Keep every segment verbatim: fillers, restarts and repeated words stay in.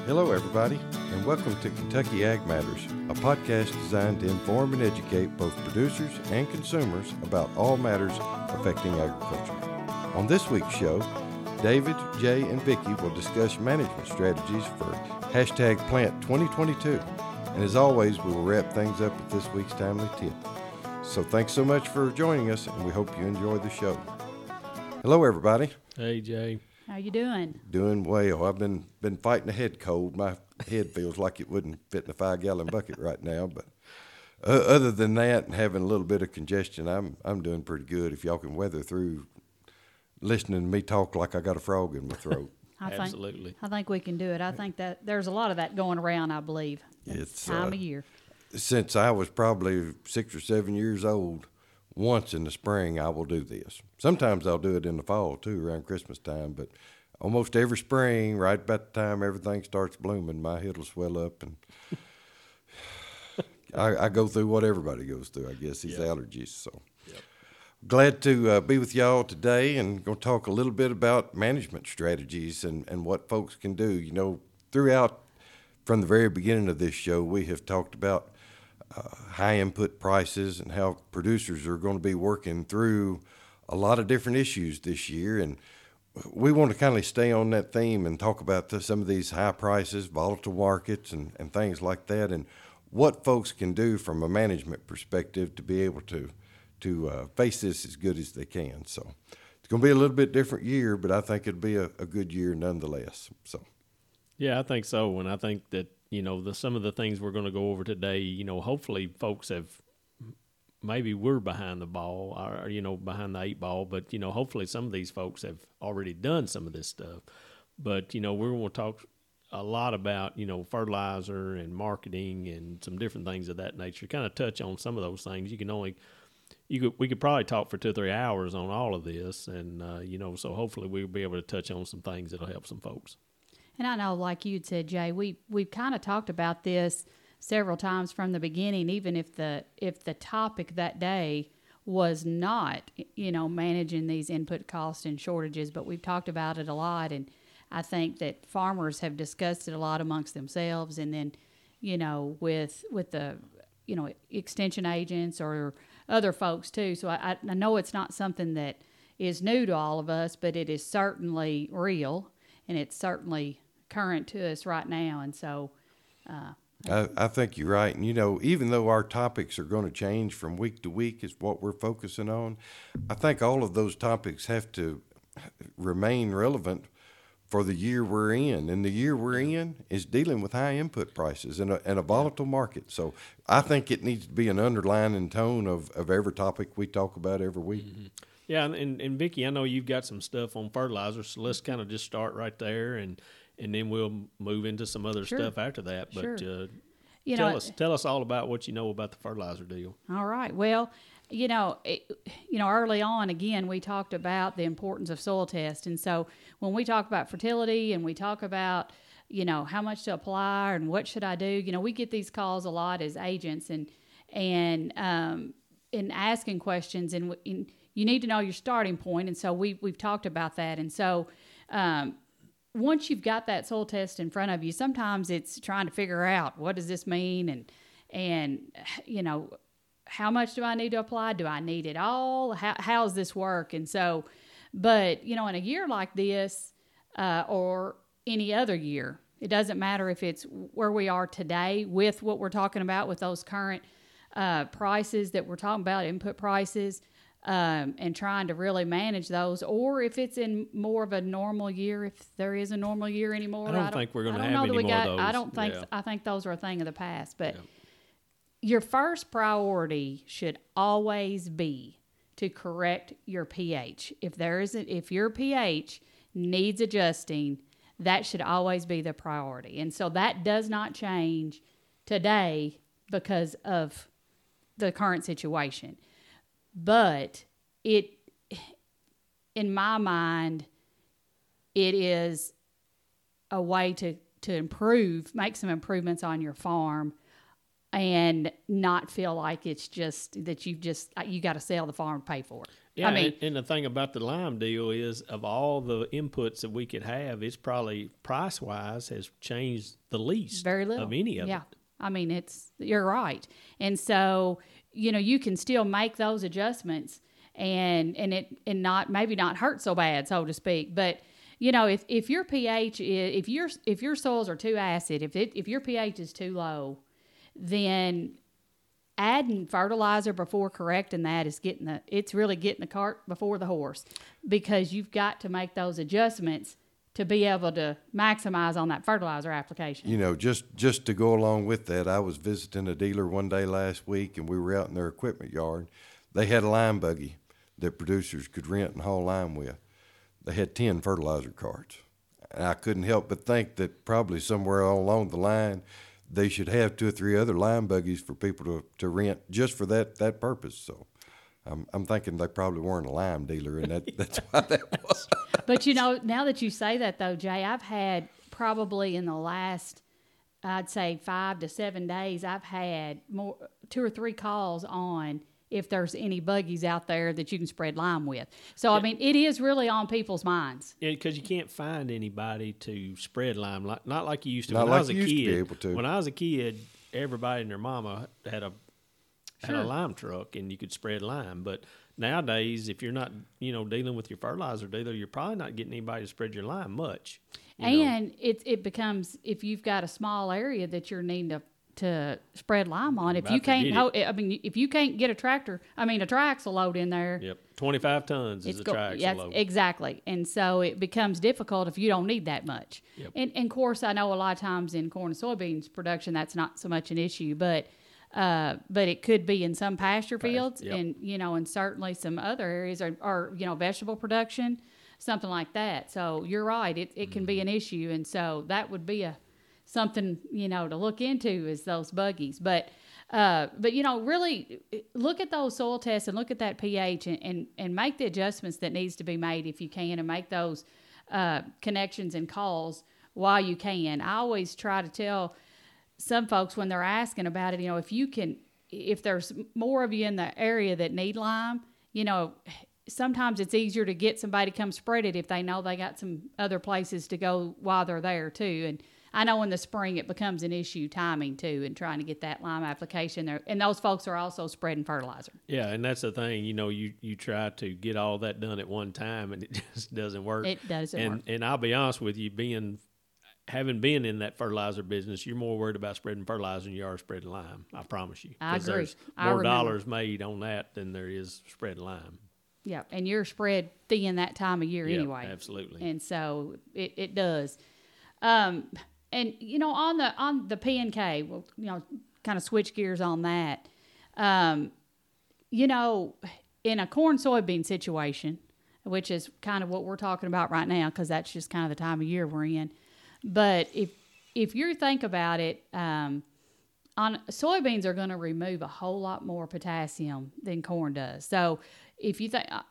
Hello, everybody, and welcome to Kentucky Ag Matters, a podcast designed to inform and educate both producers and consumers about all matters affecting agriculture. On this week's show, David, Jay, and Vicki will discuss management strategies for hashtag Plant twenty twenty-two. And as always, we will wrap things up with this week's timely tip. So thanks so much for joining us, and we hope you enjoy the show. Hello, everybody. Hey, Jay. How you doing? Doing well. I've been been fighting a head cold. My head feels like it wouldn't fit in a five-gallon bucket right now. But uh, other than that, and having a little bit of congestion, I'm I'm doing pretty good. If y'all can weather through listening to me talk like I got a frog in my throat. I think, Absolutely. I think we can do it. I think that there's a lot of that going around, I believe. It's time uh, of year. Since I was probably six or seven years old, once in the spring I will do this. Sometimes I'll do it in the fall too, around Christmas time, but almost every spring, right about the time everything starts blooming, my head will swell up, and I, I go through what everybody goes through, I guess, these yep. allergies. So yep. glad to uh, be with y'all today, and going to talk a little bit about management strategies and, and what folks can do. You know, throughout, from the very beginning of this show, we have talked about uh, high input prices and how producers are going to be working through a lot of different issues this year, and we want to kind of stay on that theme and talk about the, some of these high prices, volatile markets, and, and things like that, and what folks can do from a management perspective to be able to to uh, face this as good as they can. So it's going to be a little bit different year, but I think it'll be a, a good year nonetheless. So, yeah, I think so, and I think that you know the some of the things we're going to go over today. You know, hopefully, folks have. Maybe we're behind the ball or, you know, behind the eight ball, but, you know, hopefully some of these folks have already done some of this stuff. But, you know, we're going to talk a lot about, you know, fertilizer and marketing and some different things of that nature. Kind of touch on some of those things. You can only, you could, we could probably talk for two or three hours on all of this. And, uh, you know, so hopefully we'll be able to touch on some things that'll help some folks. And I know, like you'd said, Jay, we, we've kind of talked about this several times from the beginning, even if the if the topic that day was not, you know, managing these input costs and shortages, but we've talked about it a lot, and I think that farmers have discussed it a lot amongst themselves, and then, you know, with with the, you know, extension agents or other folks too. So I, I know it's not something that is new to all of us, but it is certainly real, and it's certainly current to us right now, and so uh I, I think you're right. And, you know, even though our topics are going to change from week to week is what we're focusing on, I think all of those topics have to remain relevant for the year we're in. And the year we're in is dealing with high input prices and a, and a volatile market. So I think it needs to be an underlining tone of, of every topic we talk about every week. Mm-hmm. Yeah, and, and, and Vicki, I know you've got some stuff on fertilizer, so let's kind of just start right there, and and then we'll move into some other sure. stuff after that. But sure. uh, you tell know, us tell us all about what you know about the fertilizer deal. All right. Well, you know, it, you know, early on, again, we talked about the importance of soil test, and so when we talk about fertility and we talk about, you know, how much to apply and what should I do, you know, we get these calls a lot as agents, and and um, in asking questions, and, and you need to know your starting point, and so we we've talked about that, and so. Um, Once you've got that soil test in front of you, sometimes it's trying to figure out what does this mean, and and you know, how much do I need to apply? Do I need it all? How how does this work? And so, but you know, in a year like this, uh, or any other year, it doesn't matter if it's where we are today with what we're talking about with those current uh, prices that we're talking about, input prices. Um, and trying to really manage those, or if it's in more of a normal year, if there is a normal year anymore. I don't, I don't think we're going to have know any that we more got, of those. I don't think, yeah. I think those are a thing of the past, but yeah. your first priority should always be to correct your pH. If there isn't, if your pH needs adjusting, that should always be the priority. And so that does not change today because of the current situation. But it, in my mind, it is a way to, to improve, make some improvements on your farm, and not feel like it's just that you've just you got to sell the farm to pay for it. Yeah, I mean, and, and the thing about the lime deal is, of all the inputs that we could have, it's probably price wise has changed the least very little of any of yeah. it. I mean, it's you're right, and so you know you can still make those adjustments, and and it and not maybe not hurt so bad, so to speak, but. You know, if, if your pH is if your if your soils are too acid, if it if your pH is too low, then adding fertilizer before correcting that is getting the it's really getting the cart before the horse, because you've got to make those adjustments to be able to maximize on that fertilizer application. You know, just just to go along with that, I was visiting a dealer one day last week, and we were out in their equipment yard. They had a lime buggy that producers could rent and haul lime with. They had ten fertilizer carts. And I couldn't help but think that probably somewhere along the line, they should have two or three other lime buggies for people to, to rent just for that, that purpose. So I'm, I'm thinking they probably weren't a lime dealer, and that, that's why that was. But, you know, now that you say that, though, Jay, I've had probably in the last, I'd say, five to seven days, I've had more two or three calls on if there's any buggies out there that you can spread lime with. So, I mean, it is really on people's minds. Yeah, because you can't find anybody to spread lime, like, not like you used to. Not when like I was a you used to kid, be able to. When I was a kid, everybody and their mama had a had Sure. a lime truck, and you could spread lime. But nowadays, if you're not, you know, dealing with your fertilizer dealer, you're probably not getting anybody to spread your lime much. you know. And it it becomes, if you've got a small area that you're needing to to spread lime on, if About you to can't, get hold, I mean, if you can't get a tractor, I mean, a triaxle load in there, Yep, twenty-five tons is a go- triaxle yeah, load. exactly. And so it becomes difficult if you don't need that much. Yep. And, and of course, I know a lot of times in corn and soybeans production, that's not so much an issue, but uh, but it could be in some pasture fields, yep. and you know, and certainly some other areas, or, or you know, vegetable production, something like that. So you're right, it it can be an issue, and so that would be a something, you know, to look into, is those buggies. But, uh, but you know, really look at those soil tests and look at that pH, and, and, and make the adjustments that needs to be made if you can, and make those uh, connections and calls while you can. I always try to tell some folks when they're asking about it, you know, if you can, if there's more of you in the area that need lime, you know, sometimes it's easier to get somebody to come spread it if they know they got some other places to go while they're there too. And I know in the spring it becomes an issue timing too, and trying to get that lime application there. And those folks are also spreading fertilizer. Yeah, and that's the thing. You know, you, you try to get all that done at one time, and it just doesn't work. It doesn't and, work. And I'll be honest with you, being having been in that fertilizer business, you're more worried about spreading fertilizer than you are spreading lime. I promise you. I 'Cause agree. There's I more remember. dollars made on that than there is spreading lime. Yeah, and you're spread thin that time of year Yeah, anyway. absolutely. And so it, it does. Um, and you know, on the on the P and K, we'll you know kind of switch gears on that. Um, you know, in a corn soybean situation, which is kind of what we're talking about right now, because that's just kind of the time of year we're in. But if if you think about it, um, on soybeans are going to remove a whole lot more potassium than corn does. So if you think uh,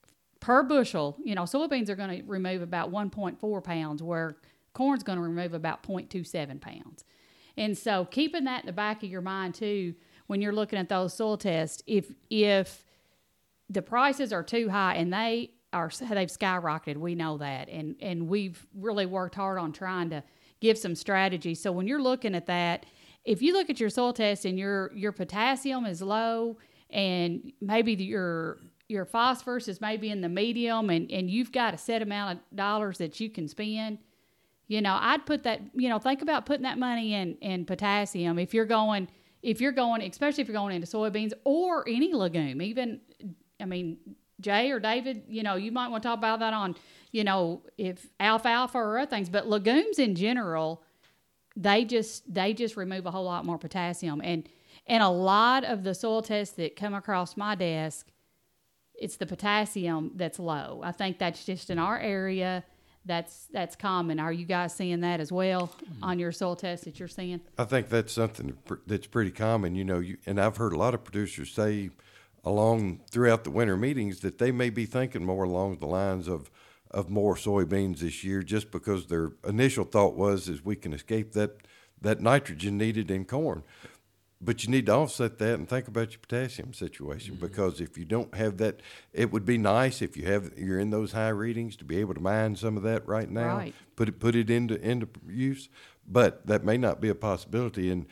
per bushel, you know, soybeans are going to remove about one point four pounds, where corn's going to remove about zero point two seven pounds. And so keeping that in the back of your mind too, when you're looking at those soil tests, if if the prices are too high, and they are, they've skyrocketed, we know that, and and we've really worked hard on trying to give some strategy. So when you're looking at that, if you look at your soil test and your your potassium is low, and maybe your your phosphorus is maybe in the medium, and, and you've got a set amount of dollars that you can spend, you know, I'd put that, you know, think about putting that money in, in potassium if you're going, if you're going, especially if you're going into soybeans or any legume, even, I mean, Jay or David, you know, you might want to talk about that on, you know, if alfalfa or other things, but legumes in general, they just, they just remove a whole lot more potassium. And, and a lot of the soil tests that come across my desk, it's the potassium that's low. I think that's just in our area. That's that's common. Are you guys seeing that as well on your soil test that you're seeing? I think that's something that's pretty common, you know, you, and I've heard a lot of producers say along throughout the winter meetings that they may be thinking more along the lines of, of more soybeans this year, just because their initial thought was is we can escape that, that nitrogen needed in corn. but you need to offset that and think about your potassium situation, mm-hmm. because if you don't have that, it would be nice if you have you're in those high readings to be able to mine some of that right now, right. put it put it into into use. But that may not be a possibility, and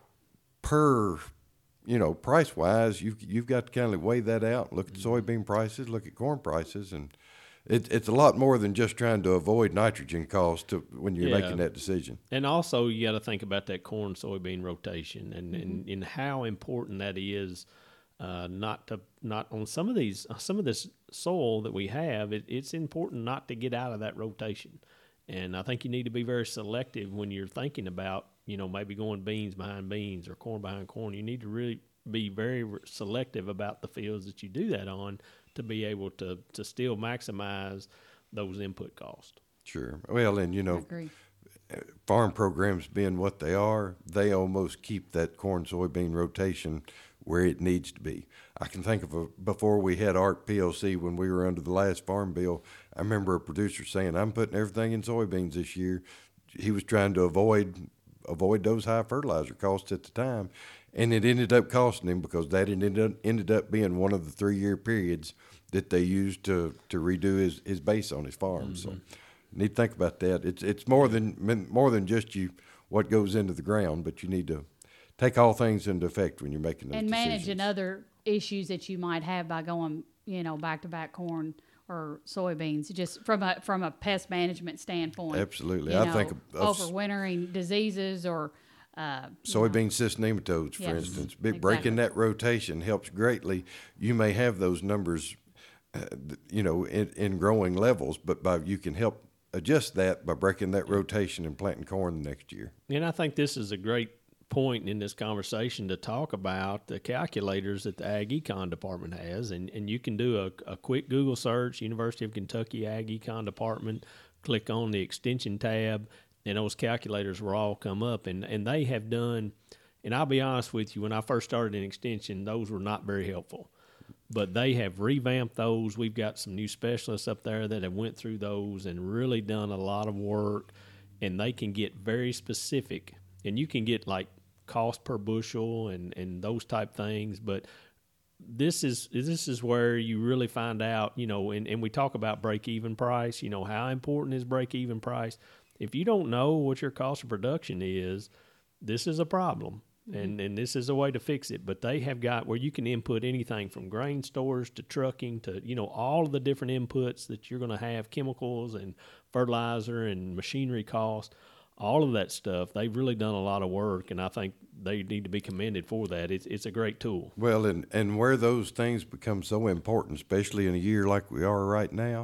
per you know price wise, you've you've got to kind of weigh that out. Look at mm-hmm. soybean prices, look at corn prices, and It, it's a lot more than just trying to avoid nitrogen costs to, when you're yeah. making that decision. And also, you got to think about that corn soybean rotation and, mm-hmm. and, and how important that is. Uh, not to not on some of these some of this soil that we have. It, it's important not to get out of that rotation. And I think you need to be very selective when you're thinking about, you know, maybe going beans behind beans or corn behind corn. You need to really be very selective about the fields that you do that on, to be able to, to still maximize those input costs. Sure. Well, and, you know, farm programs being what they are, they almost keep that corn soybean rotation where it needs to be. I can think of a, before we had A R C P L C, when we were under the last farm bill, I remember a producer saying, I'm putting everything in soybeans this year. He was trying to avoid avoid those high fertilizer costs at the time. And it ended up costing him, because that ended up, ended up being one of the three-year periods that they used to, to redo his, his base on his farm. Mm-hmm. So you need to think about that. It's it's more than more than just you what goes into the ground, but you need to take all things into effect when you're making those and decisions. And managing other issues that you might have by going, you know, back-to-back corn or soybeans, just from a from a pest management standpoint. Absolutely. You I know, think of, of overwintering diseases or uh, soybean cyst nematodes, for yes, instance. exactly. Breaking that rotation helps greatly. You may have those numbers, uh, you know, in, in growing levels, but by you can help adjust that by breaking that rotation and planting corn the next year. And I think this is a great point in this conversation to talk about the calculators that the Ag Econ department has, and, and you can do a, a quick Google search, University of Kentucky Ag Econ department, click on the extension tab, and those calculators will all come up, and, and they have done, and I'll be honest with you, when I first started in extension, those were not very helpful, but they have revamped those. We've got some new specialists up there that have went through those and really done a lot of work, and they can get very specific, and you can get like cost per bushel and, and those type things, but this is this is where you really find out, you know, and, and we talk about break-even price, you know, how important is break-even price? If you don't know what your cost of production is, this is a problem, mm-hmm. and, and this is a way to fix it, but they have got where you can input anything from grain stores to trucking to, you know, all of the different inputs that you're going to have, chemicals and fertilizer and machinery costs. All of that stuff, they've really done a lot of work, and I think they need to be commended for that. It's it's a great tool. Well, and, and where those things become so important, especially in a year like we are right now,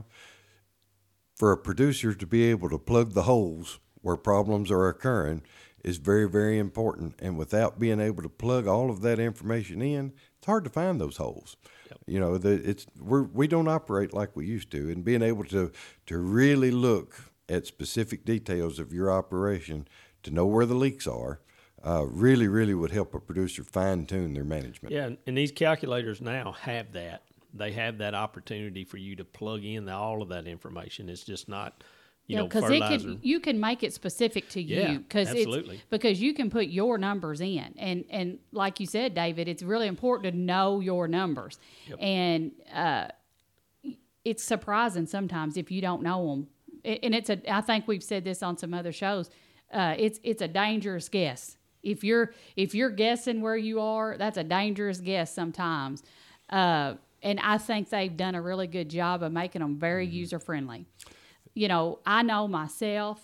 for a producer to be able to plug the holes where problems are occurring is very, very important. And without being able to plug all of that information in, it's hard to find those holes. Yep. You know, the, it's we're, we don't operate like we used to, and being able to to really look at specific details of your operation to know where the leaks are, uh, really, really would help a producer fine-tune their management. Yeah, and these calculators now have that. They have that opportunity for you to plug in the, all of that information. It's just not, you yeah, know, because fertilizer. You can make it specific to yeah, you. Cause absolutely. It's, because you can put your numbers in. And, and like you said, David, it's really important to know your numbers. Yep. And uh, it's surprising sometimes if you don't know them. And it's a, I think we've said this on some other shows. Uh, it's it's a dangerous guess. If you're if you're guessing where you are, that's a dangerous guess sometimes. Uh, and I think they've done a really good job of making them very mm-hmm. user friendly. You know, I know myself.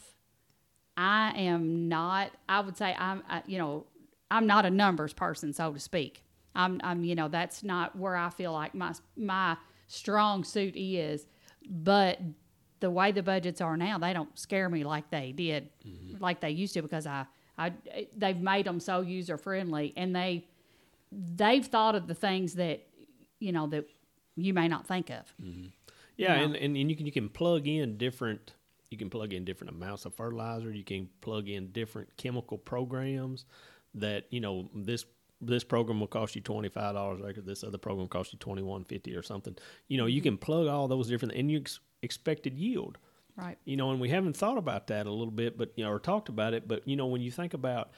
I am not. I would say I'm. I, you know, I'm not a numbers person, so to speak. I'm. I'm. You know, that's not where I feel like my my strong suit is. But the way the budgets are now, they don't scare me like they did, mm-hmm. like they used to, because I, I, they've made them so user friendly, and they, they've thought of the things that, you know, that you may not think of. Mm-hmm. Yeah, you know? and, and and you can you can plug in different, you can plug in different amounts of fertilizer. You can plug in different chemical programs that, you know, this. This program will cost you twenty-five dollars an acre. This other program will cost you twenty-one fifty or something. You know, you can plug all those different, and you ex- expected yield. Right. You know, and we haven't thought about that a little bit, but, you know, or talked about it. But, you know, when you think about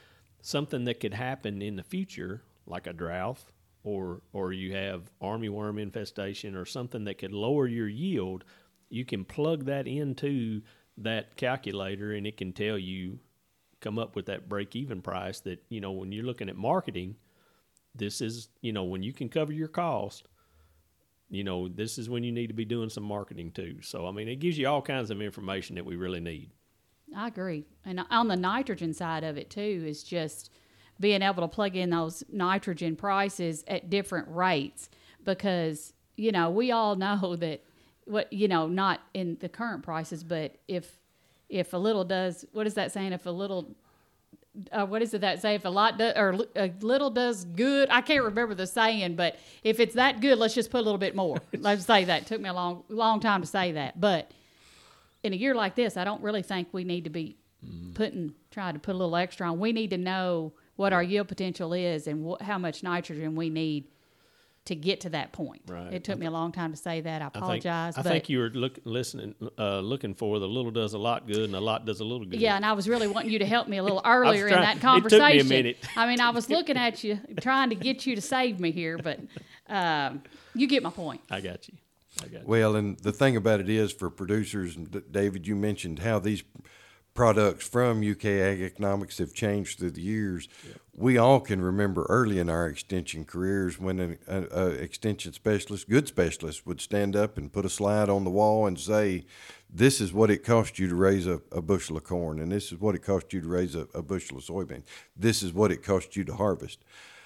something that could happen in the future, like a drought, or or you have armyworm infestation or something that could lower your yield, you can plug that into that calculator and it can tell you, come up with that break-even price that, you know, when you're looking at marketing, this is, you know, when you can cover your cost, you know, this is when you need to be doing some marketing too. So, I mean, it gives you all kinds of information that we really need. I agree. And on the nitrogen side of it too is just being able to plug in those nitrogen prices at different rates, because, you know, we all know that what, you know, not in the current prices, but if, if a little does, what is that saying? If a little, uh, what is it that say? If a lot does, or a little does good, I can't remember the saying, but if it's that good, let's just put a little bit more. Let's say that. It took me a long, long time to say that. But in a year like this, I don't really think we need to be putting, trying to put a little extra on. We need to know what our yield potential is and wh- how much nitrogen we need to get to that point. Right. It took me a long time to say that. I I think, apologize. I but think you were look, listening, uh, looking for the little does a lot good and a lot does a little good. yeah, and I was really wanting you to help me a little earlier in trying- that it took me a conversation. minute. I mean, I was looking at you, trying to get you to save me here, but um, you get my point. I got you. I got you. Well, and the thing about it is for producers, and D- David, you mentioned how these products from U K Ag Economics have changed through the years. Yep. We all can remember early in our extension careers when an a, a extension specialist, good specialist, would stand up and put a slide on the wall and say, this is what it cost you to raise a, a bushel of corn, and this is what it cost you to raise a, a bushel of soybean. This is what it cost you to harvest.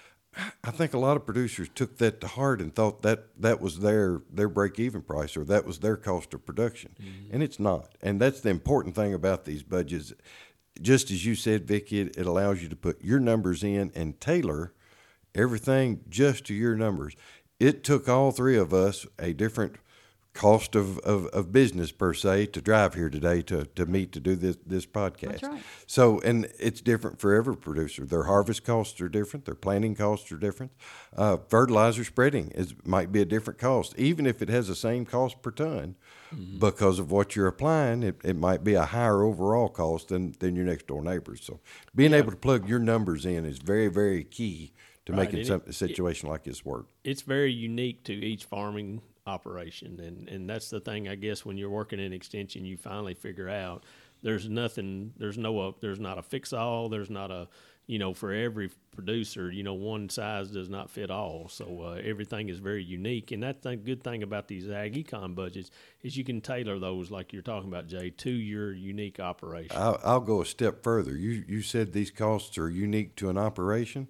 I think a lot of producers took that to heart and thought that that was their, their break-even price, or that was their cost of production, mm-hmm. and it's not. And that's the important thing about these budgets. Just as you said, Vicki, it, it allows you to put your numbers in and tailor everything just to your numbers. It took all three of us a different cost of, of, of business per se to drive here today to, to meet to do this this podcast. That's right. So, and it's different for every producer. Their harvest costs are different. Their planting costs are different. Uh, fertilizer spreading is might be a different cost, even if it has the same cost per ton. Mm-hmm. Because of what you're applying, it, it might be a higher overall cost than, than your next door neighbors. So, being yeah. able to plug your numbers in is very, very key to right. making some, it, a situation it, like this work. It's very unique to each farming operation, and and that's the thing, I guess, when you're working in extension, you finally figure out there's nothing, there's no uh, there's not a fix all, there's not a, you know, for every producer, you know, one size does not fit all. So uh, everything is very unique, and that's the good thing about these ag econ budgets is you can tailor those, like you're talking about, Jay, to your unique operation. I'll, I'll go a step further. You you said these costs are unique to an operation.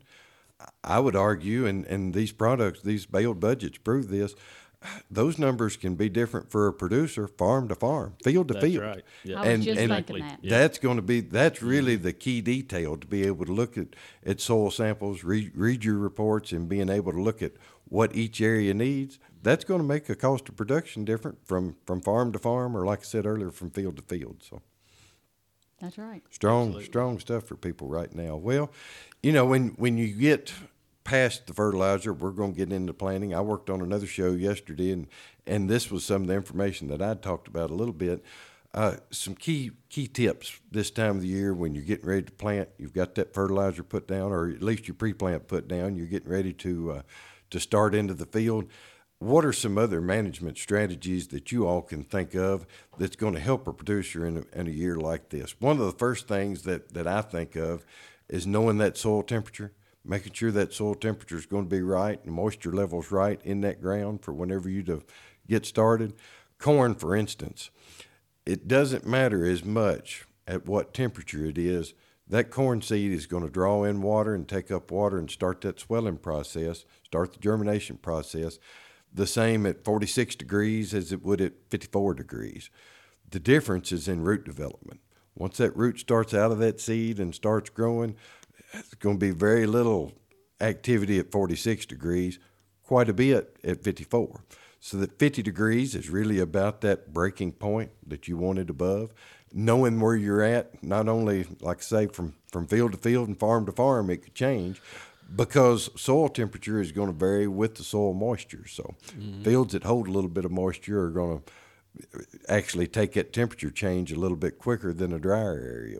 I would argue, and and these products, these bailed budgets prove this. Those numbers can be different for a producer, farm to farm, field to that's field. Right. Yeah. I was and, just and thinking that. Yeah. That's going to be, that's really the key detail, to be able to look at, at soil samples, read, read your reports, and being able to look at what each area needs. That's going to make a cost of production different from, from farm to farm, or like I said earlier, from field to field. So that's right. Strong, Absolutely. strong stuff for people right now. Well, you know, when, when you get past the fertilizer, we're going to get into planting. I worked on another show yesterday, and, and this was some of the information that I talked about a little bit. Uh, some key key tips this time of the year when you're getting ready to plant. You've got that fertilizer put down, or at least your pre-plant put down. You're getting ready to uh, to start into the field. What are some other management strategies that you all can think of that's going to help a producer in a, in a year like this? One of the first things that, that I think of is knowing that soil temperature. Making sure that soil temperature is going to be right and moisture levels right in that ground for whenever you to get started. Corn, for instance, it doesn't matter as much at what temperature it is. That corn seed is going to draw in water and take up water and start that swelling process, start the germination process, the same at forty-six degrees as it would at fifty-four degrees. The difference is in root development. Once that root starts out of that seed and starts growing, it's going to be very little activity at forty-six degrees, quite a bit at fifty-four. So that fifty degrees is really about that breaking point that you wanted above. Knowing where you're at, not only, like I say, from, from field to field and farm to farm, it could change, because soil temperature is going to vary with the soil moisture. So mm-hmm. fields that hold a little bit of moisture are going to actually take that temperature change a little bit quicker than a drier area would.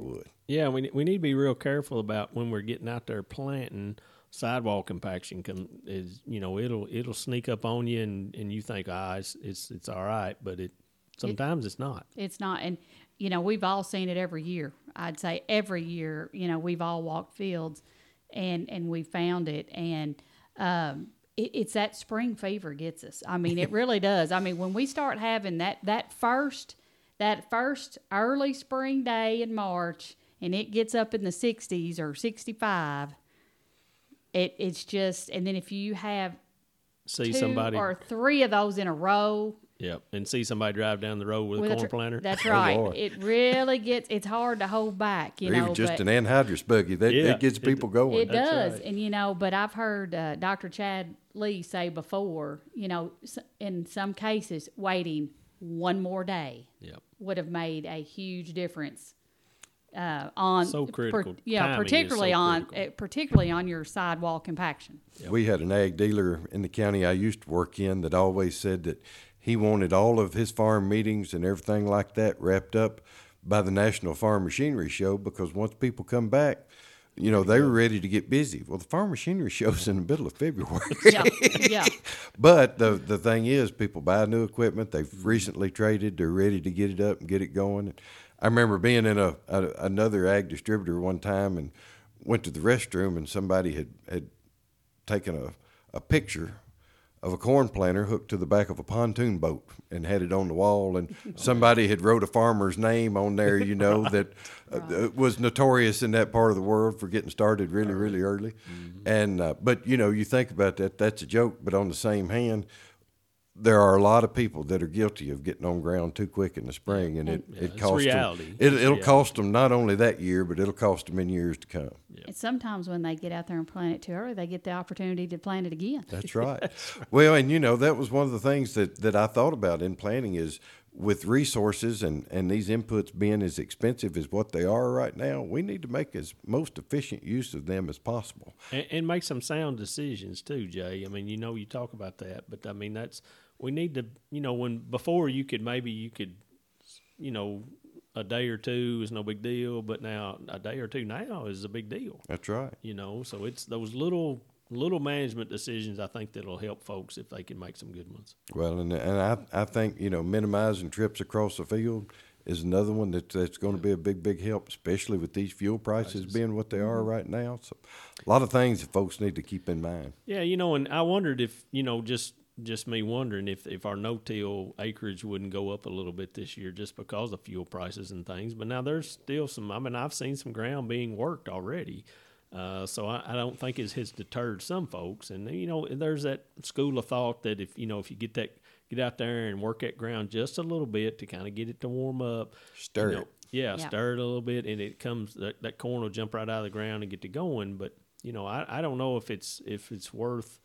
Yeah, we we need to be real careful about when we're getting out there planting. Sidewall compaction can is you know it'll it'll sneak up on you and, and you think ah it's, it's it's all right, but it sometimes it, it's not. It's not, and you know we've all seen it every year. I'd say every year, you know we've all walked fields, and and we found it, and um, it, it's that spring fever gets us. I mean, it really does. I mean, when we start having that that first that first early spring day in March, and it gets up in the sixties or sixty-five. It it's just, and then if you have see two somebody or three of those in a row, yep, and see somebody drive down the road with, with a a corn tr- planter. That's Oh, right. Lord. It really gets. It's hard to hold back. You or know, even just but an anhydrous buggy. That, Yeah, that gets it- people going. it That's does. right. And you know, but I've heard uh, Doctor Chad Lee say before. You know, s- in some cases, waiting one more day Yep. would have made a huge difference. Uh, on So critical. yeah, Timing is particularly so on critical. uh, particularly on your sidewall compaction. We had an ag dealer in the county I used to work in that always said that he wanted all of his farm meetings and everything like that wrapped up by the National Farm Machinery Show, because once people come back, you know, they were ready to get busy. Well, the Farm Machinery Show's in the middle of February. Yeah, yeah. But the the thing is, people buy new equipment. They've recently traded. They're ready to get it up and get it going. I remember being in a, a another ag distributor one time and went to the restroom, and somebody had, had taken a, a picture of a corn planter hooked to the back of a pontoon boat and had it on the wall, and somebody had wrote a farmer's name on there, you know, that uh, was notorious in that part of the world for getting started really, really early. Mm-hmm. And uh, but you know, you think about that, that's a joke, but on the same hand, there are a lot of people that are guilty of getting on ground too quick in the spring, and it, Yeah, it it's costs reality. them. It, It's it'll reality. cost them not only that year, but it'll cost them in years to come. And sometimes when they get out there and plant it too early, they get the opportunity to plant it again. That's right. That's right. Well, and you know, that was one of the things that, that I thought about in planning is with resources and, and these inputs being as expensive as what they are right now, we need to make as most efficient use of them as possible. And, and make some sound decisions too, Jay. I mean, you know, you talk about that, but I mean, that's we need to, you know, when before you could maybe you could, you know, a day or two is no big deal, but now a day or two now is a big deal. That's right. You know, so it's those little little management decisions I think that'll help folks if they can make some good ones. Well, and and I I think, you know, minimizing trips across the field is another one that that's going to be a big big help, especially with these fuel prices, prices. being what they are right now. So, a lot of things that folks need to keep in mind. Yeah, you know, and I wondered if you know just. Just me wondering if, if our no-till acreage wouldn't go up a little bit this year just because of fuel prices and things. But now there's still some, I mean, I've seen some ground being worked already. Uh, so I, I don't think it has deterred some folks. And, you know, there's that school of thought that if, you know, if you get that, get out there and work that ground just a little bit to kind of get it to warm up. Stir you know, it. Yeah, Yeah. stir it a little bit and it comes, that, that corn will jump right out of the ground and get to going. But, you know, I, I don't know if it's, if it's worth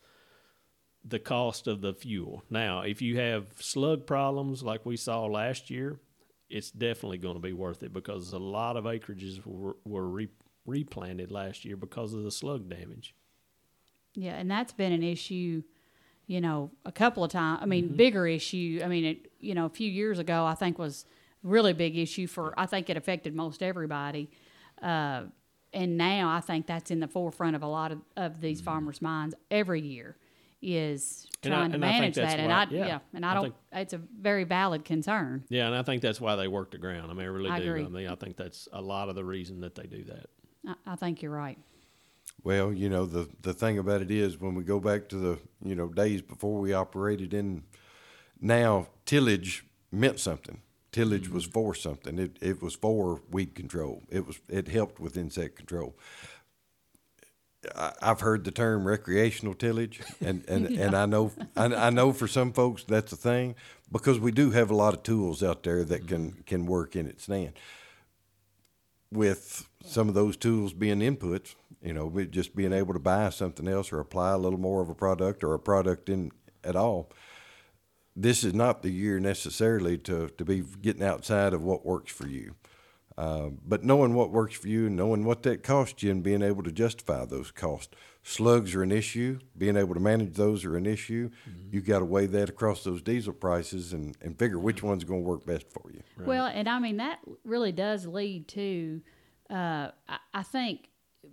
the cost of the fuel. Now, if you have slug problems like we saw last year, it's definitely going to be worth it because a lot of acreages were, were re, replanted last year because of the slug damage. Yeah, and that's been an issue, you know, a couple of times. I mean, mm-hmm. bigger issue. I mean, it, you know, a few years ago, I think was a really big issue for, I think it affected most everybody. Uh, and now I think that's in the forefront of a lot of, of these mm-hmm. farmers' minds every year. Is trying I, to manage that, and why, I yeah. yeah, and I, I don't. Think, it's a very valid concern. Yeah, and I think that's why they work the ground. I mean, I really I do. Agree. I mean, I think that's a lot of the reason that they do that. I, I think you're right. Well, you know, the the thing about it is when we go back to the you know days before we operated in, now tillage meant something. Tillage mm-hmm. was for something. It it was for weed control. It was it helped with insect control. I've heard the term recreational tillage, and, and, yeah. and I know I, I know for some folks that's a thing because we do have a lot of tools out there that can, can work in its stand. With some of those tools being inputs, you know, just being able to buy something else or apply a little more of a product or a product in at all, this is not the year necessarily to, to be getting outside of what works for you. Uh, but knowing what works for you and knowing what that costs you and being able to justify those costs. Slugs are an issue. Being able to manage those are an issue. Mm-hmm. You got to weigh that across those diesel prices and, and figure which one's going to work best for you. Right. Well, and I mean, that really does lead to uh, I, I think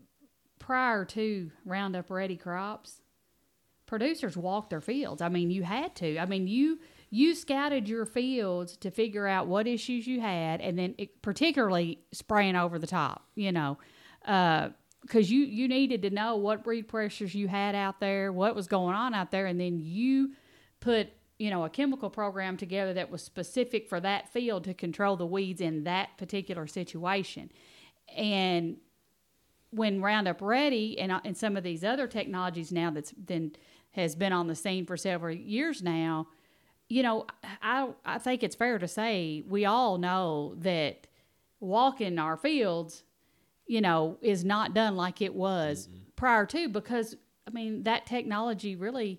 prior to Roundup Ready crops, producers walked their fields. I mean, you had to. I mean, you you scouted your fields to figure out what issues you had, and then it, particularly spraying over the top, you know, because uh, you, you needed to know what breed pressures you had out there, what was going on out there, and then you put, you know, a chemical program together that was specific for that field to control the weeds in that particular situation. And when Roundup Ready and, and some of these other technologies now that's been has been on the scene for several years now, you know, I I think it's fair to say we all know that walking our fields, you know, is not done like it was mm-hmm. prior to, because, I mean, that technology really,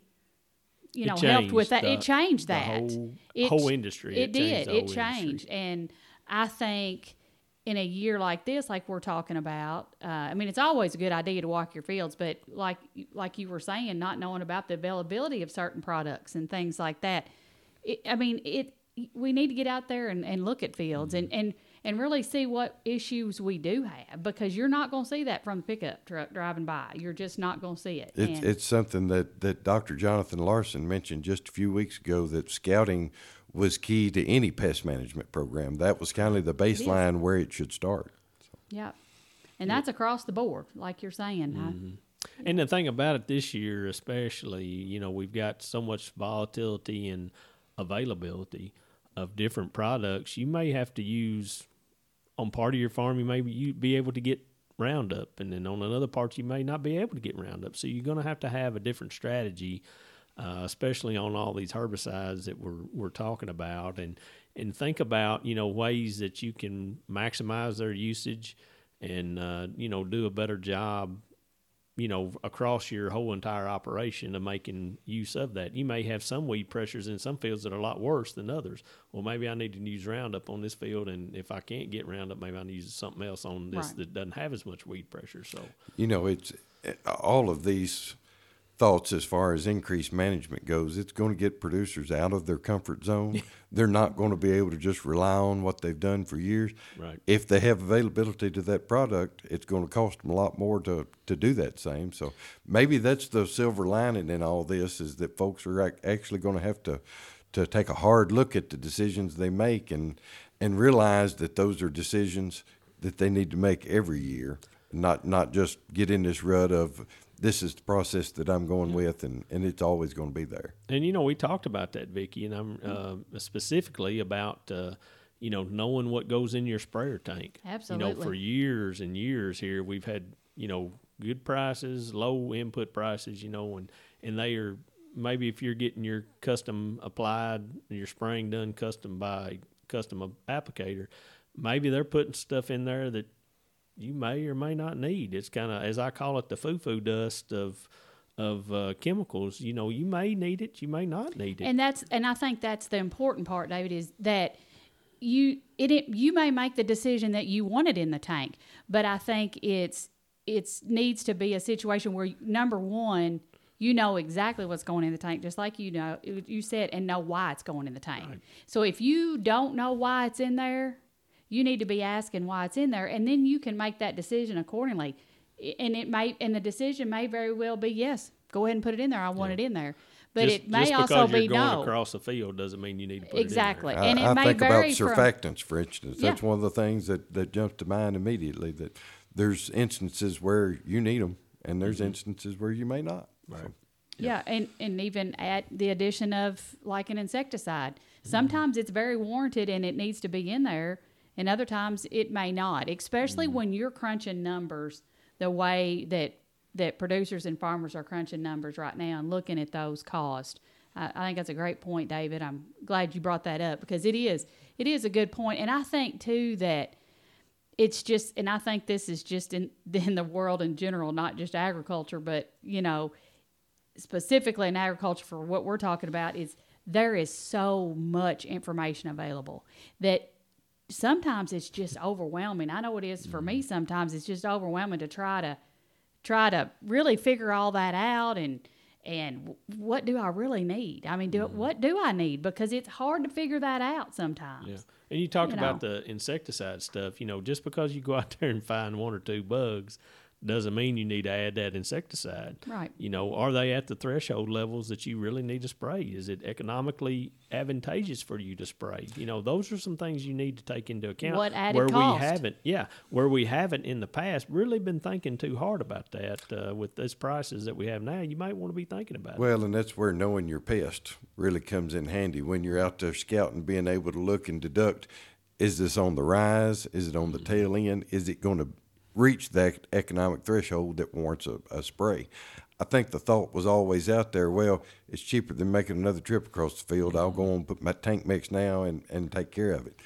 you know, helped with that. The, it changed that. The whole, it, whole industry. It, it did. It changed. Industry. And I think in a year like this, like we're talking about, uh, I mean, it's always a good idea to walk your fields, but like like you were saying, not knowing about the availability of certain products and things like that, it, I mean, it. we need to get out there and, and look at fields mm-hmm. and, and, and really see what issues we do have, because you're not going to see that from the pickup truck driving by. You're just not going to see it. It's, and, it's something that, that Doctor Jonathan Larson mentioned just a few weeks ago, that scouting was key to any pest management program. That was kind of the baseline where it should start. So. Yeah. And that's across the board, like you're saying. Mm-hmm. I, and the thing about it this year especially, you know, we've got so much volatility and availability of different products. You may have to use, on part of your farm, you may be, be able to get Roundup, and then on another part you may not be able to get Roundup. So you're going to have to have a different strategy, uh, especially on all these herbicides that we're we're talking about, and and think about, you know, ways that you can maximize their usage and uh, you know, do a better job, you know, across your whole entire operation of making use of that. You may have some weed pressures in some fields that are a lot worse than others. Well, maybe I need to use Roundup on this field, and if I can't get Roundup, maybe I need to use something else on this right. that doesn't have as much weed pressure. So, you know, it's all of these thoughts as far as increased management goes. It's going to get producers out of their comfort zone. They're not going to be able to just rely on what they've done for years. Right. If they have availability to that product, it's going to cost them a lot more to, to do that same. So maybe that's the silver lining in all this, is that folks are ac- actually going to have to to take a hard look at the decisions they make and and realize that those are decisions that they need to make every year, not not just get in this rut of, this is the process that I'm going yeah. with, and, and it's always going to be there. And, you know, we talked about that, Vicki, and I'm uh, specifically about, uh, you know, knowing what goes in your sprayer tank. Absolutely. You know, for years and years here, we've had, you know, good prices, low input prices, you know, and, and they are, maybe if you're getting your custom applied, your spraying done custom by custom applicator, maybe they're putting stuff in there that you may or may not need. It's kind of, as I call it, the foo-foo dust of of uh, chemicals. You know, you may need it, you may not need it. And that's and I think that's the important part, David, is that you it, it you may make the decision that you want it in the tank, but I think it's it's needs to be a situation where, number one, you know exactly what's going in the tank, just like you know you said, and know why it's going in the tank. Right. So if you don't know why it's in there, you need to be asking why it's in there, and then you can make that decision accordingly. And it may, and the decision may very well be, yes, go ahead and put it in there. I want yeah. it in there. But just, it may just also be you're going no. across the field doesn't mean you need to put exactly. it in there. And I, it may I think vary about from, surfactants, for instance. Yeah. That's one of the things that, that jumps to mind immediately, that there's instances where you need them, and there's mm-hmm. instances where you may not. Right. So. Yeah, and, and even at the addition of like an insecticide. Sometimes mm-hmm. it's very warranted and it needs to be in there, and other times it may not, especially mm-hmm. when you're crunching numbers the way that that producers and farmers are crunching numbers right now and looking at those costs. I, I think that's a great point, David. I'm glad you brought that up, because it is it is a good point. And I think, too, that it's just, and I think this is just in, in the world in general, not just agriculture, but, you know, specifically in agriculture for what we're talking about, is there is so much information available that sometimes it's just overwhelming. I know it is for me sometimes. It's just overwhelming to try to try to really figure all that out and and w- what do I really need? I mean, do what do I need? Because it's hard to figure that out sometimes. Yeah. And you talked You about know. the insecticide stuff. You know, just because you go out there and find one or two bugs doesn't mean you need to add that insecticide. Right. You know, are they at the threshold levels that you really need to spray? Is it economically advantageous for you to spray? You know, those are some things you need to take into account. What added where cost? we haven't, yeah, where we haven't in the past really been thinking too hard about that uh, with these prices that we have now. You might want to be thinking about it. Well, and that's where knowing your pest really comes in handy when you're out there scouting, being able to look and deduct, is this on the rise? Is it on the tail end? Is it going to reach that economic threshold that warrants a, a spray? I think the thought was always out there, well, it's cheaper than making another trip across the field. I'll go and put my tank mix now and, and take care of it.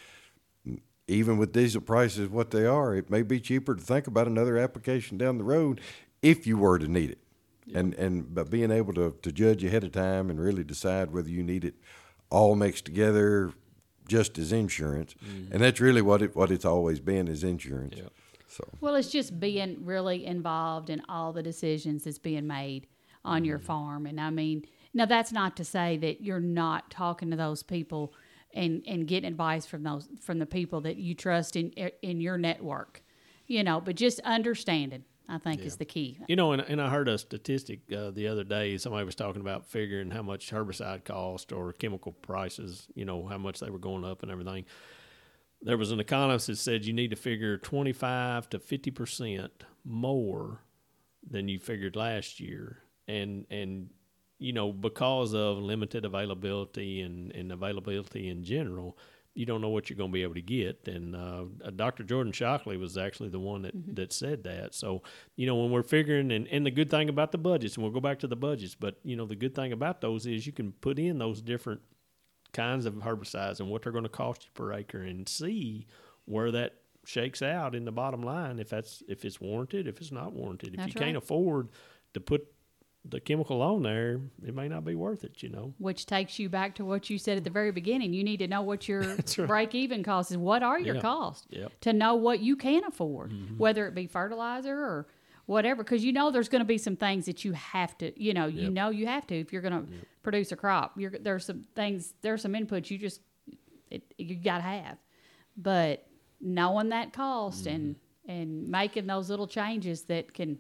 Even with diesel prices what they are, it may be cheaper to think about another application down the road if you were to need it. Yeah. And and by being able to, to judge ahead of time and really decide whether you need it all mixed together just as insurance. Mm-hmm. And that's really what it what it's always been, is insurance. Yeah. So. Well, it's just being really involved in all the decisions that's being made on your farm. And I mean, now that's not to say that you're not talking to those people and, and getting advice from those from the people that you trust in in your network, you know, but just understanding, I think, Yeah. is the key. You know, and, and I heard a statistic uh, the other day. Somebody was talking about figuring how much herbicide cost or chemical prices, you know, how much they were going up and everything. There was an economist that said you need to figure twenty-five to fifty percent more than you figured last year. And, and you know, because of limited availability and, and availability in general, you don't know what you're going to be able to get. And uh, Doctor Jordan Shockley was actually the one that, mm-hmm. that said that. So, you know, when we're figuring, and, and the good thing about the budgets, and we'll go back to the budgets, but, you know, the good thing about those is you can put in those different kinds of herbicides and what they're going to cost you per acre and see where that shakes out in the bottom line, if that's if it's warranted, if it's not warranted. If That's you right. can't afford to put the chemical on there, it may not be worth it, you know. Which takes you back to what you said at the very beginning. You need to know what your That's right. break-even cost is. What are your Yeah. costs? Yep. To know what you can afford, Mm-hmm. whether it be fertilizer or whatever, because you know there's going to be some things that you have to, you know, you Yep. know you have to if you're going to Yep. produce a crop. You're, there's some things, there's some inputs you just, it, you got to have. But knowing that cost Mm-hmm. and, and making those little changes that can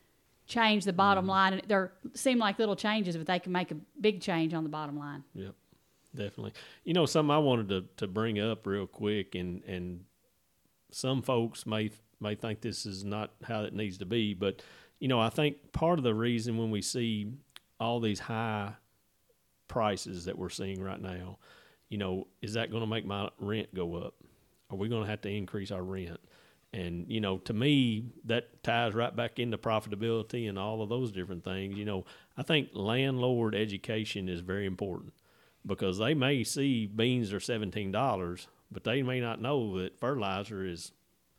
change the bottom Mm-hmm. line, and they seem like little changes, but they can make a big change on the bottom line. Yep, definitely. You know, something I wanted to, to bring up real quick, and, and some folks may may think this is not how it needs to be, but, you know, I think part of the reason when we see all these high prices that we're seeing right now, you know, is that going to make my rent go up? Are we going to have to increase our rent? And, you know, to me, that ties right back into profitability and all of those different things. You know, I think landlord education is very important, because they may see beans are seventeen dollars, but they may not know that fertilizer is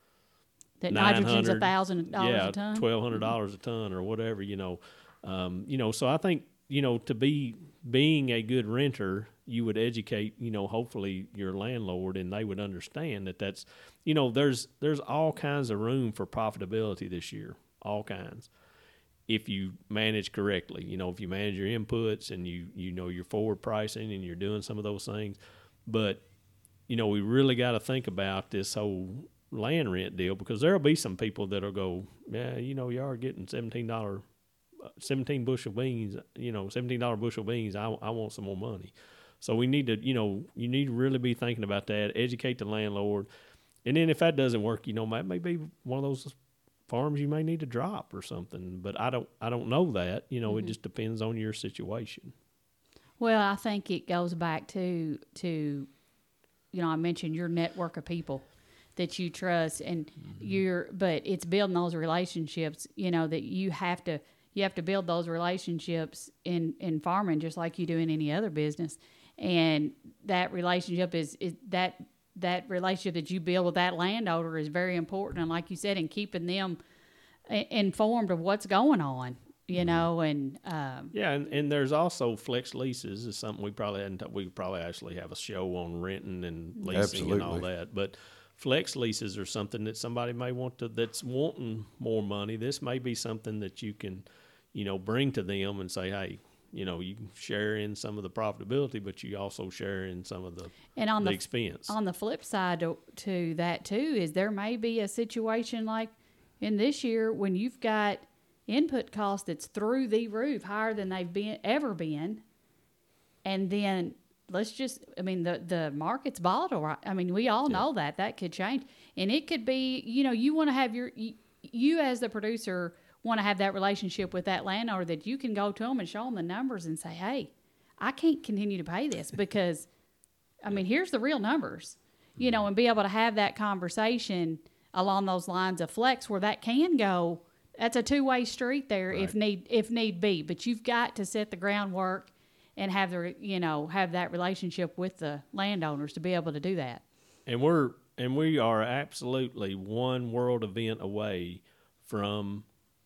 That nitrogen's a nine hundred thousand dollars yeah, a ton. twelve hundred dollars a ton or whatever, you know. Um, you know, so I think, you know, to be being a good renter, you would educate, you know, hopefully your landlord, and they would understand that that's, you know, there's there's all kinds of room for profitability this year, all kinds, if you manage correctly. You know, if you manage your inputs and you you know your forward pricing and you're doing some of those things. But, you know, we really got to think about this whole land rent deal, because there'll be some people that'll go, yeah, you know, you are getting seventeen dollars, seventeen bushel beans, you know, seventeen dollars bushel beans. I, I want some more money. So we need to, you know, you need to really be thinking about that, educate the landlord. And then if that doesn't work, you know, that may be one of those farms you may need to drop or something. But I don't, I don't know that, you know, mm-hmm. It just depends on your situation. Well, I think it goes back to, to, you know, I mentioned your network of people that you trust, and mm-hmm. you're, but it's building those relationships, you know, that you have to, you have to build those relationships in, in farming, just like you do in any other business. And that relationship is, is that, that relationship that you build with that landowner is very important. And like you said, in keeping them informed of what's going on, you know, and, um, yeah. And, and there's also flex leases is something we probably hadn't, we probably actually have a show on renting and leasing Absolutely. and all that, but flex leases are something that somebody may want to, that's wanting more money. This may be something that you can, you know, bring to them and say, hey, You know, you can share in some of the profitability, but you also share in some of the And on the the expense. On the flip side to, to that too is there may be a situation like in this year when you've got input cost that's through the roof, higher than they've been ever been, and then let's just I mean the the market's volatile, right? I mean we all know that that could change, and it could be you know you want to have your you, you as the producer want to have that relationship with that landowner that you can go to them and show them the numbers and say, hey, I can't continue to pay this because. I mean, here's the real numbers, you know, and be able to have that conversation along those lines of flex where that can go. That's a two-way street there Right. if need if need be. But you've got to set the groundwork and have the you know have that relationship with the landowners to be able to do that. And we're and we are absolutely one world event away from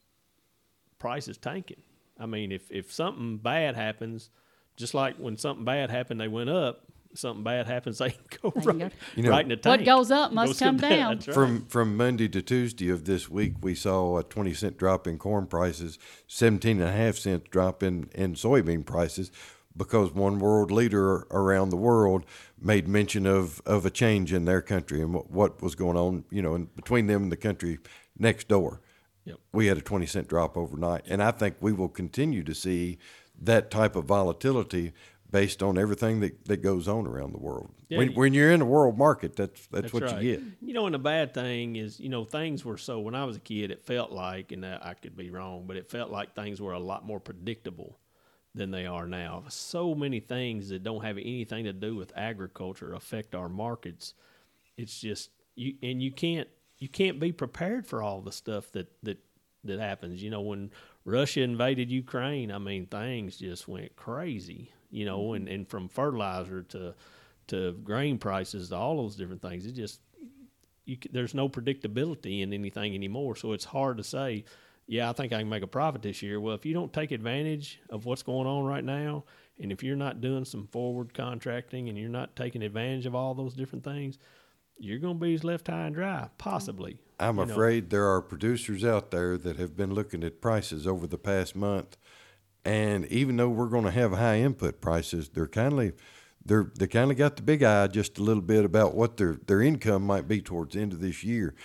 prices tanking. I mean, if if something bad happens, just like when something bad happened, they went up. Something bad happens, they go They right, can go- You know, right in the tank. What goes up must Goes come down. That's right. From from Monday to Tuesday of this week, we saw a twenty cent drop in corn prices, seventeen and a half cent drop in, in soybean prices, because one world leader around the world made mention of, of a change in their country and what, what was going on, you know, in between them and the country next door. Yep. We had a twenty cent drop overnight, and I think we will continue to see that type of volatility based on everything that, that goes on around the world. Yeah, when, you- when you're in a world market, that's that's, That's what right. you get. You know, and the bad thing is, you know, things were so, when I was a kid, it felt like, and I could be wrong, but it felt like things were a lot more predictable than they are now. So many things that don't have anything to do with agriculture affect our markets. It's just, you and you can't, you can't be prepared for all the stuff that, that, that happens. You know, when Russia invaded Ukraine, I mean, things just went crazy, you know, mm-hmm. and, and from fertilizer to, to grain prices, to all those different things. It just, you, there's no predictability in anything anymore. So it's hard to say, yeah, I think I can make a profit this year. Well, if you don't take advantage of what's going on right now, and if you're not doing some forward contracting and you're not taking advantage of all those different things, you're going to be left high and dry, possibly. I'm you know. afraid there are producers out there that have been looking at prices over the past month, and even though we're going to have high input prices, they're kindly they're they kind of got the big eye just a little bit about what their their income might be towards the end of this year,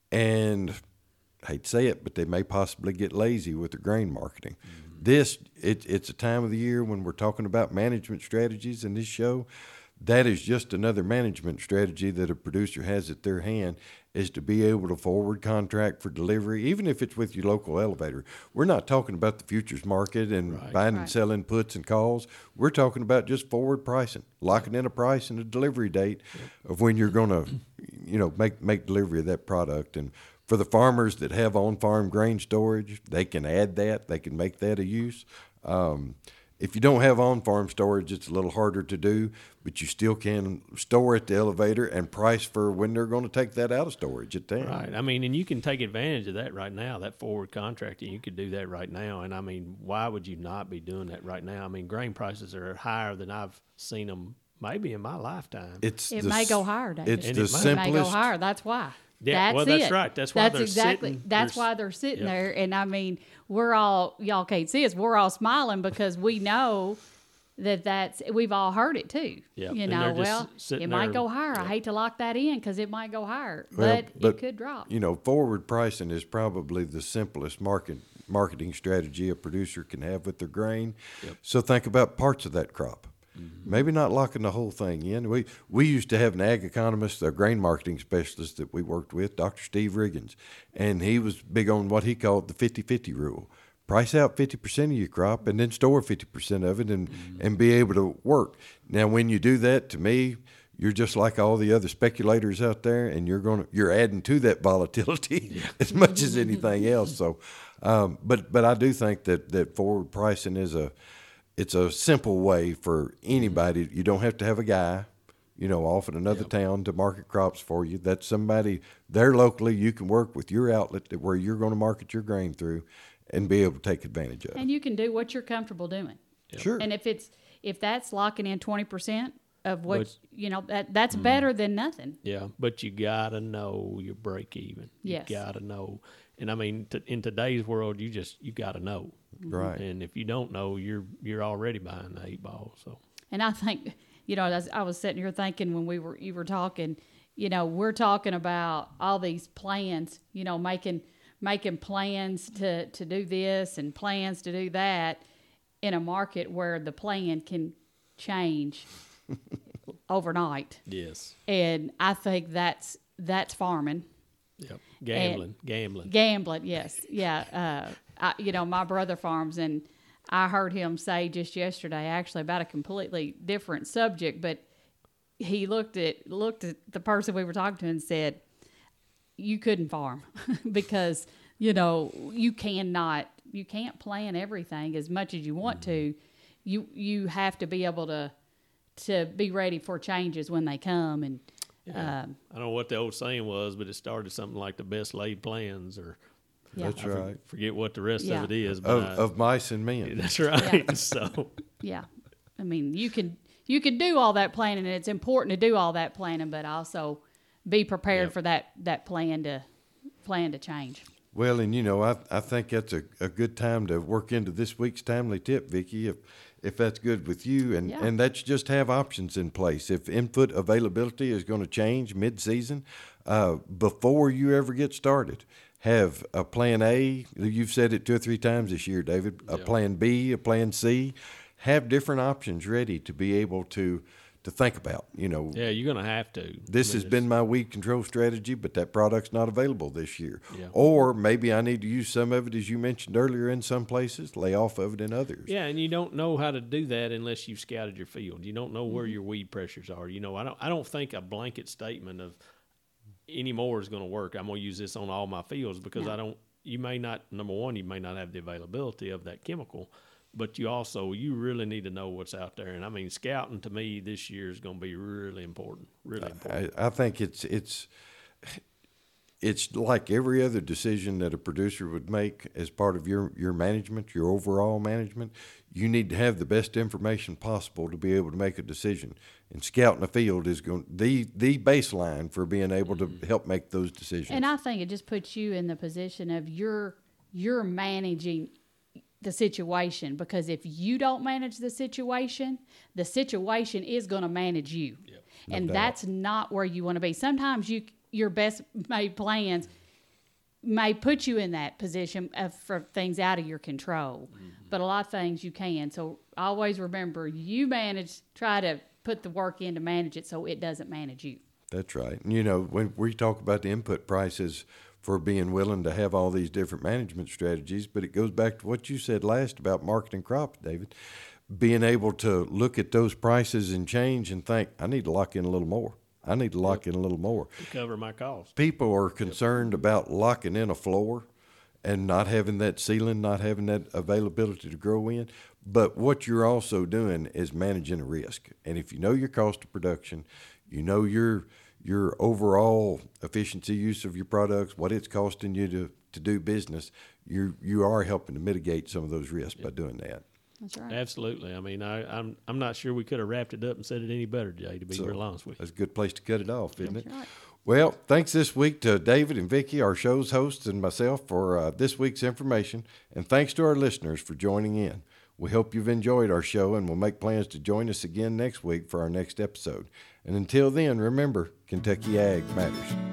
and I hate to say it, but they may possibly get lazy with their grain marketing. Mm-hmm. This it, it's a time of the year when we're talking about management strategies in this show. That is just another management strategy that a producer has at their hand, is to be able to forward contract for delivery, even if it's with your local elevator. We're not talking about the futures market and Right. buying Right. and selling puts and calls. We're talking about just forward pricing, locking in a price and a delivery date of when you're going to, you know, make make delivery of that product. And for the farmers that have on-farm grain storage, they can add that. They can make that a use. Um, If you don't have on-farm storage, it's a little harder to do, but you still can store at the elevator and price for when they're going to take that out of storage at town. Right. I mean, and you can take advantage of that right now, that forward contracting. You could do that right now. And, I mean, why would you not be doing that right now? I mean, grain prices are higher than I've seen them maybe in my lifetime. It's It the may s- go higher, David. It's And the it might. It may go simplest. higher. That's why. Yeah, that's well, that's it. right. That's why that's they're exactly. sitting- That's they're why s- they're sitting Yep. there. And I mean, we're all y'all can't see us. We're all smiling because we know that that's we've all heard it too. Yep. You And know, they're just well, sitting it might there- go higher. I Yep. hate to lock that in because it might go higher, Well, but, but, it could drop. You know, forward pricing is probably the simplest market marketing strategy a producer can have with their grain. Yep. So think about parts of that crop. Mm-hmm. Maybe not locking the whole thing in. We we used to have an ag economist, a grain marketing specialist that we worked with, Doctor Steve Riggins, and he was big on what he called the fifty-fifty rule. Price out fifty percent of your crop and then store fifty percent of it and, mm-hmm. and be able to work. Now, when you do that, to me, you're just like all the other speculators out there, and you're going to you're adding to that volatility yeah. as much as anything else. So, um, but but I do think that, that forward pricing is a it's a simple way for anybody. You don't have to have a guy, you know, off in another yep. town to market crops for you. That's somebody there locally you can work with your outlet where you're going to market your grain through and be able to take advantage of. And you can do what you're comfortable doing. Yep. Sure. And if it's if that's locking in twenty percent of what but, you know, that that's mm, better than nothing. Yeah, but you gotta know your break even. Yes. You gotta know. And I mean, t- in today's world, you just you gotta know. Right. And if you don't know, you're you're already behind the eight ball. So. And I think, you know, as I was sitting here thinking when we were you were talking, you know, we're talking about all these plans, you know, making making plans to, to do this and plans to do that in a market where the plan can change overnight. Yes. And I think that's that's farming. Yep. Gambling. And gambling. Gambling, yes. Yeah. Uh, I, you know, my brother farms, and I heard him say just yesterday, actually, about a completely different subject, but he looked at looked at the person we were talking to and said, you couldn't farm because, you know, you cannot, you can't plan everything as much as you want to. You you have to be able to to be ready for changes when they come. And yeah. um, I don't know what the old saying was, but it started something like the best laid plans, or yeah. That's I for- right. forget what the rest Yeah. of it is. But Of, I, of mice and men. that's right. Yeah. So yeah, I mean, you can you can do all that planning, and it's important to do all that planning, but also be prepared Yep. for that that plan to plan to change. Well, and you know, I I think that's a, a good time to work into this week's timely tip, Vicki, if if that's good with you, and Yeah. and that's just have options in place. If input availability is going to change mid-season, uh, before you ever get started, have a plan A. You've said it two or three times this year, David. A Yeah. plan B, a plan C. Have different options ready to be able to to think about. You know, yeah, you're gonna have to. this I mean, has been my weed control strategy, but that product's not available this year. Yeah. Or maybe I need to use some of it, as you mentioned earlier, in some places, lay off of it in others. Yeah, and you don't know how to do that unless you've scouted your field. You don't know where Mm-hmm. your weed pressures are. You know, I don't. I don't think a blanket statement of anymore is going to work. I'm going to use this on all my fields because No. I don't. You may not. Number one, you may not have the availability of that chemical, but you also you really need to know what's out there. And I mean, scouting to me this year is going to be really important. Really important. I, I think it's it's it's like every other decision that a producer would make as part of your, your management, your overall management. You need to have the best information possible to be able to make a decision. And scouting the field is going the the baseline for being able to help make those decisions. And I think it just puts you in the position of you're you're managing the situation, because if you don't manage the situation, the situation is going to manage you. Yep. And doubt. that's not where you want to be. Sometimes you your best made plans may put you in that position of, for things out of your control. Mm-hmm. But a lot of things you can. So always remember, you manage, try to put the work in to manage it so it doesn't manage you. That's right. And, you know, when we talk about the input prices for being willing to have all these different management strategies, but it goes back to what you said last about marketing crops, David. Being able to look at those prices and change and think, I need to lock in a little more. I need to lock Yep. in a little more. To cover my costs. People are concerned about locking in a floor and not having that ceiling, not having that availability to grow in. But what you're also doing is managing a risk. And if you know your cost of production, you know your your overall efficiency use of your products, what it's costing you to, to do business, you you are helping to mitigate some of those risks by doing that. That's right. Absolutely. I mean, I, I'm I'm not sure we could have wrapped it up and said it any better, Jay, to be So, real honest with you. That's a good place to cut it off, isn't That's it? right. Well, thanks this week to David and Vicki, our show's hosts, and myself for uh, this week's information. And thanks to our listeners for joining in. We hope you've enjoyed our show, and we'll make plans to join us again next week for our next episode. And until then, remember, Kentucky Ag matters.